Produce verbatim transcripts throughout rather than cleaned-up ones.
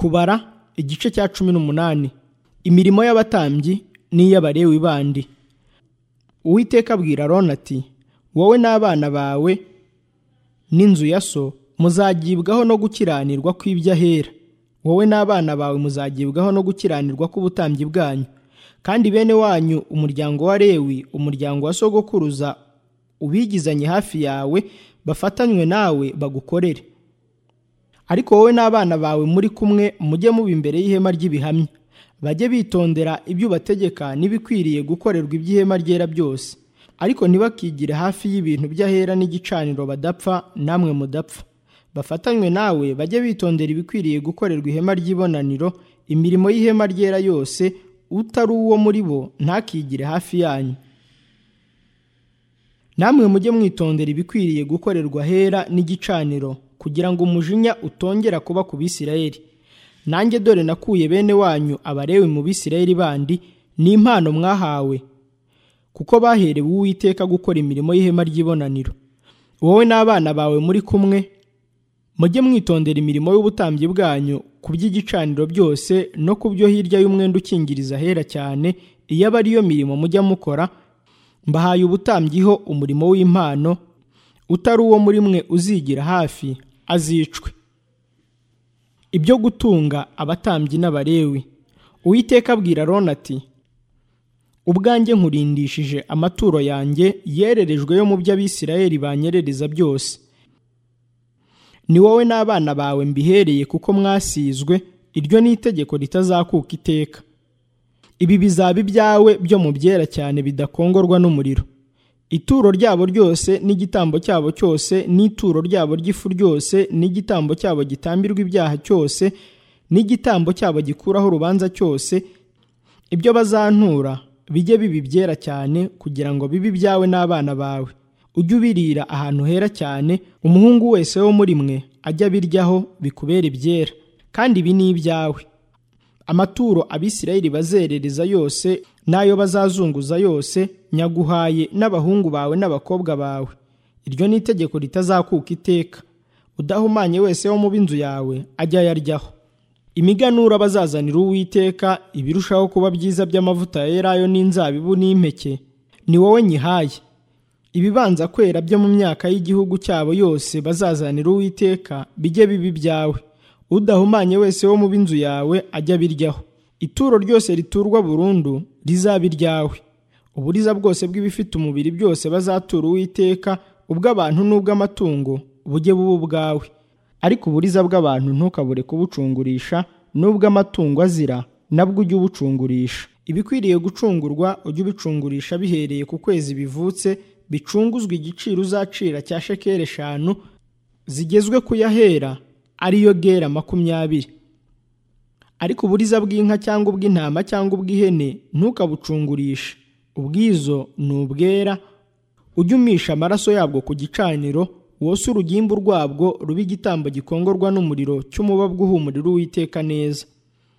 Kubara igice cya cumi n'umunani. Imirimo y'abatambyi n'iy'Abalewi bandi. Uwiteka abwira Aroni ati: wowe n'abana bawe n'inzu ya so muzagibwaho no gukiranirwa kw'iby'ahera, wowe n'abana bawe muzagibwaho no gukiranirwa k'ubutambyi bwanyu, kandi bene wanyu umuryango wa Lewi, umuryango wa sogokuruza, ubigizanye hafi yawe bafatanywe nawe bagukorere. Ariko wowe n'abana bawe muri kumwe mujye muba imbere y'ihema ry'ibihamya, bajye bitondera ibyo ubategeka n'ibikwiriye gukorerwa iby'ihema ryera byose, ariko ntibakigire hafi y'ibintu by'ahera n'igicaniro badapfa namwe mudapfa. Bafatanywe nawe bajye bitondera ibikwiriye gukorerwa ihema ry'ibonaniro, imirimo y'ihema ryera yose, utari uwo muri bo ntakigire hafi yanyu. Namwe mujye mwitondera ibikwiriye gukorerwa ahera n'igicaniro, kugira ngo umujinya utongera kuba ku Bisirayeli. Nanjye dore nakuye bene wanyu Abalewi mu Bisirayeli bandi n'impano mwahawe, kuko baherewe Uwiteka gukora imirimo y'ihema ry'ibonaniro. Wowe n'abana bawe muri kumwe mujye mwitondera imirimo y'ubutambyi bwanyu ku by'igicaniro byose no ku byo hirya y'umwenda ukingiriza ahera cyane, iyo aba ariyo mirimo mujya mukora. Mbahaye ubutambyiho umurimo w'impano, utari uwo muri mwe uzigira hafi azicwe. Ibyo gutunga abatambyi n'Abalewi. Uwiteka abwira Aroni ati: ubwanjye nkurindishije amaturo yanjye yererejwe yo mu by'Abisirayeli banyerereza byose. Ni wowe n'abana bawe mbihereye kuko mwasizwe, iryo ni itegeko ritazakuka iteka. Ibi bizaba ibyawe byo mu byera cyane bidakongorwa n'umuriro. Ituro ryabo ryose n'igitambo cyabo cyose n'ituro ryabo ry'ifu ryose n'igitambo cyabo gitambirwa ibyaha cyose n'igitambo cyabo gikuraho urubanza cyose, ibyo bazantura bijye bibi byera cyane, kugira ngo bibe ibyawe n'abana bawe. Ujye ubirira ahantu hera cyane, umuhungu wese wo muri mwe ajya abiryaho bikubera ibyera, kandi ibi ni ibyawe. Amaturo Abisirayeli bazerereza yose n'ayo bazazunguza yose nyaguhaye n'abahungu bawe n'abakobwa bawe. Iryo ni itegeko ritazakuka iteka. Udahumanye wese wo mu b'inzu yawe ajya yaryaho. Imiganura bazazanira Uwiteka ibirushaho kuba byiza by'amavuta ya elayo n'inzabibu n'impeke, ni wowe nyihaye. Ibibanza kwera byo mu myaka y'igihugu cyabo yose bazazanira Uwiteka bijye bibi byawe. Udahumanye wese wo mu b'inzu yawe ajya abiryaho. Ituro ryose riturwa burundu rizaba iryawe. Uburiza bwose bw'ibifite umubiri byose bazatura Uwiteka, ubw'abantu n'ubw'amatungo bujye buba ubwawe. Ariko uburiza bw'abantu ntukabure kubucungurisha, n'ubw'amatungo azira nabwo ujye ubucungurisha. Ibikwiriye gucungurwa ujye ubicungurisha bihereye ku kwezi bivutse, bicunguzwa igiciro uzacira cya shekeli eshanu zigezwe kuyahera, ariyo gera makumyabiri. Ariko uburiza bw'inka cyangwa ubw'intama cyangwa ubw'ihene ntukabucungurishe, ubwizo ni ubwera. Ujye umisha amaraso yabwo ku gicaniro, wose urugimbu rwabwo ruba igitambo gikongorwa n'umuriro cy'umubabwa uhumurira Uwiteka neza.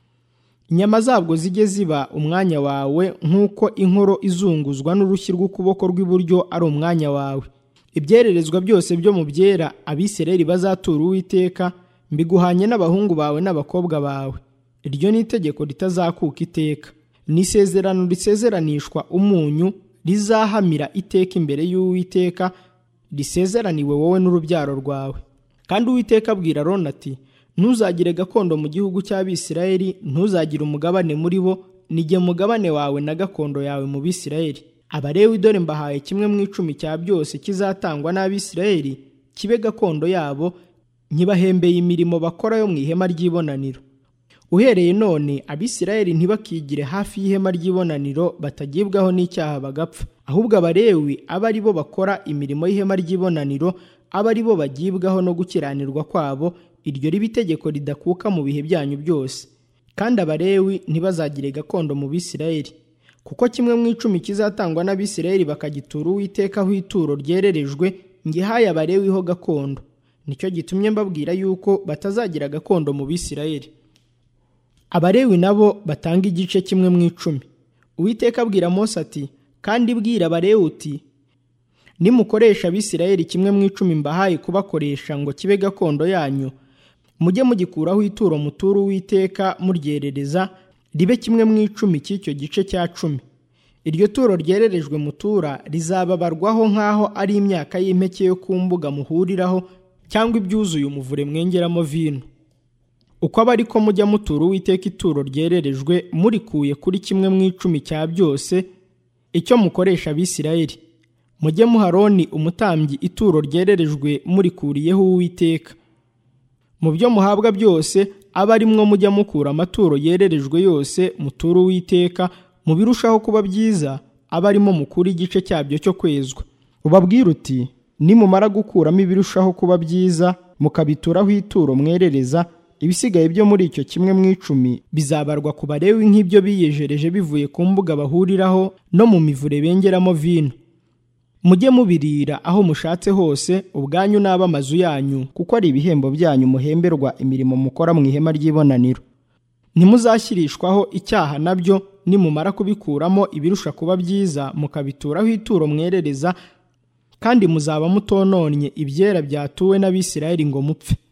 Inyama zabwo zijye ziba umwanya wawe, nk'uko inkoro izunguzwa n'urushyi rw'ukuboko rw'iburyo ari umwanya wawe. Ibyererezwa byose byo mu byera Abisirayeli bazatura Uwiteka mbiguhanye n'abahungu bawe n'abakobwa bawe. Iryo ni itegeko ritazakuka iteka. Ni isezerano risezeranishwa umunyu, rizahamira iteka imbere y'Uwiteka, risezeraniwe wowe n'urubyaro rwawe. Kandi Uwiteka abwira Aroni ati: ntuzagire gakondo mu gihugu cy'Abisirayeli, ntuzagire umugabane muri bo, nijye mugabane wawe na gakondo yawe mu Bisirayeli. Abalewi dore mbahaye kimwe mu icumi cya byose kizatangwa n'Abisirayeli kibe gakondo yabo, nkibahembeye imirimo bakora yo mu ihema ry'ibonaniro. Uhereye none Abisirayeli ntibakigire hafi y'ihema ry'ibonaniro batagibwaho n'icyaha bagapfa, ahubwo Abalewi aba ari bo bakora imirimo y'ihema ry'ibonaniro, aba ari bo bagibwaho no gukiranirwa kwabo. Iryo riba itegeko ridakuka mu bihe byanyu byose. Kandi Abalewi ntibazagire gakondo mu Bisirayeli, kuko kimwe mu icumi kizatangwa n'Abisirayeli bakagitura Uwitekaho ituro ryererejwe, ngihaye Abalewi ho gakondo. Nicyo gitumye mbabwira yuko batazagira gakondo mu Bisirayeli. Abalewi nabo batanga igice kimwe mu icumi. Uwiteka abwira Mose ati: kandi bwira Abalewi uti: nimukoresha Abisirayeli kimwe mu icumi mbahaye kubakoresha ngo kibe gakondo yanyu, mujye mugikuraho ituro mutura Uwiteka muryerereza, ribe kimwe mu icumi cy'icyo gice cya cumi. Iryo turo ryererejwe mutura rizababarwaho nk'aho ari imyaka y'impeke yo ku mbuga muhuriraho, cyangwa ibyuzuye umuvure mwengeramo vino. Uko aba ariko mujya mutura Uwiteka ituro ryererejwe murikuye kuri kimwe mu icumi cya byose icyo mukoresha Abisirayeli. Mujye muha Aroni umutambyi ituro ryererejwe murikuriyeho Uwiteka. Mu byo muhabwa byose abe ari mwo mujya mukura amaturo yererejwe yose mutura Uwiteka, mu birushaho kuba byiza abe arimo mukura igice cyabyo cyo kwezwa. Ubabwire uti, nimumara gukuramo ibirushaho kuba byiza mukabituraho ituro mwerereza, ibisigaye byo muri icyo kimwe mu icumi bizabarwa ku Balewi nk'ibyo biyejereje bivuye ku mbuga bahuriraho no mu mivure bengeramo vino. Mujye mubirira aho mushatse hose, ubwanyu n'ab'amazu yanyu, kuko ari ibihembo byanyu muhemberwa imirimo mukora mu ihema ry'ibonaniro. Ntimuzashyirishwaho icyaha nabyo nimumara kubikuramo ibirusha kuba byiza mukabituraho ituro mwerereza, kandi muzaba mutononnye ibyera byatuwe n'Abisirayeli ngo mupfe.